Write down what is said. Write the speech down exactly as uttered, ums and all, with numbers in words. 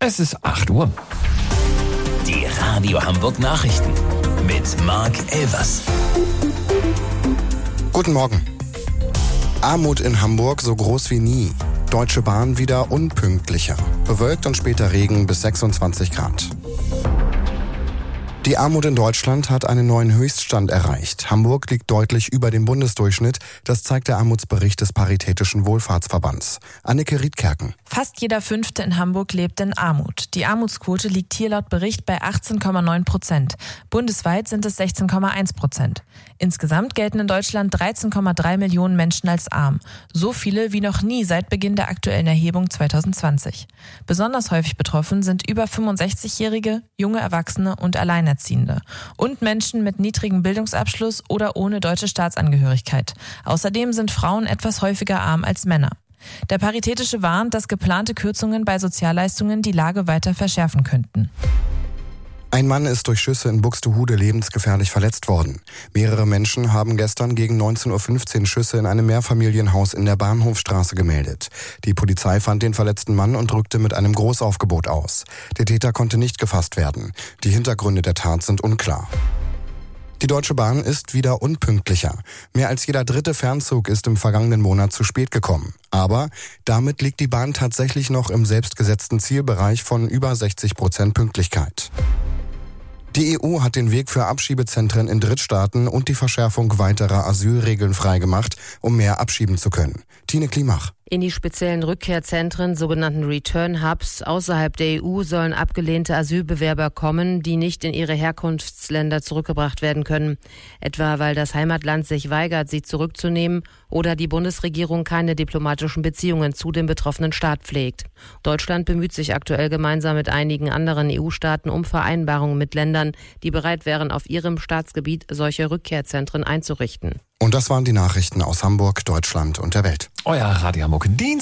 Es ist acht Uhr. Die Radio Hamburg Nachrichten mit Marc Elvers. Guten Morgen. Armut in Hamburg so groß wie nie. Deutsche Bahn wieder unpünktlicher. Bewölkt und später Regen bis sechsundzwanzig Grad. Die Armut in Deutschland hat einen neuen Höchststand erreicht. Hamburg liegt deutlich über dem Bundesdurchschnitt. Das zeigt der Armutsbericht des Paritätischen Wohlfahrtsverbands. Anneke Riedkerken. Fast jeder Fünfte in Hamburg lebt in Armut. Die Armutsquote liegt hier laut Bericht bei achtzehn Komma neun Prozent. Bundesweit sind es sechzehn Komma eins Prozent. Insgesamt gelten in Deutschland dreizehn Komma drei Millionen Menschen als arm. So viele wie noch nie seit Beginn der aktuellen Erhebung zwanzig zwanzig. Besonders häufig betroffen sind über fünfundsechzigjährige, junge Erwachsene und Alleinerziehende. Und Menschen mit niedrigem Bildungsabschluss oder ohne deutsche Staatsangehörigkeit. Außerdem sind Frauen etwas häufiger arm als Männer. Der Paritätische warnt, dass geplante Kürzungen bei Sozialleistungen die Lage weiter verschärfen könnten. Ein Mann ist durch Schüsse in Buxtehude lebensgefährlich verletzt worden. Mehrere Menschen haben gestern gegen neunzehn Uhr fünfzehn Schüsse in einem Mehrfamilienhaus in der Bahnhofstraße gemeldet. Die Polizei fand den verletzten Mann und rückte mit einem Großaufgebot aus. Der Täter konnte nicht gefasst werden. Die Hintergründe der Tat sind unklar. Die Deutsche Bahn ist wieder unpünktlicher. Mehr als jeder dritte Fernzug ist im vergangenen Monat zu spät gekommen. Aber damit liegt die Bahn tatsächlich noch im selbstgesetzten Zielbereich von über sechzig Prozent Pünktlichkeit. Die E U hat den Weg für Abschiebezentren in Drittstaaten und die Verschärfung weiterer Asylregeln freigemacht, um mehr abschieben zu können. Tine Klimach. In die speziellen Rückkehrzentren, sogenannten Return Hubs, außerhalb der E U sollen abgelehnte Asylbewerber kommen, die nicht in ihre Herkunftsländer zurückgebracht werden können. Etwa weil das Heimatland sich weigert, sie zurückzunehmen oder die Bundesregierung keine diplomatischen Beziehungen zu dem betroffenen Staat pflegt. Deutschland bemüht sich aktuell gemeinsam mit einigen anderen E U-Staaten um Vereinbarungen mit Ländern, die bereit wären, auf ihrem Staatsgebiet solche Rückkehrzentren einzurichten. Und das waren die Nachrichten aus Hamburg, Deutschland und der Welt. Euer Radio Hamburg Dienst.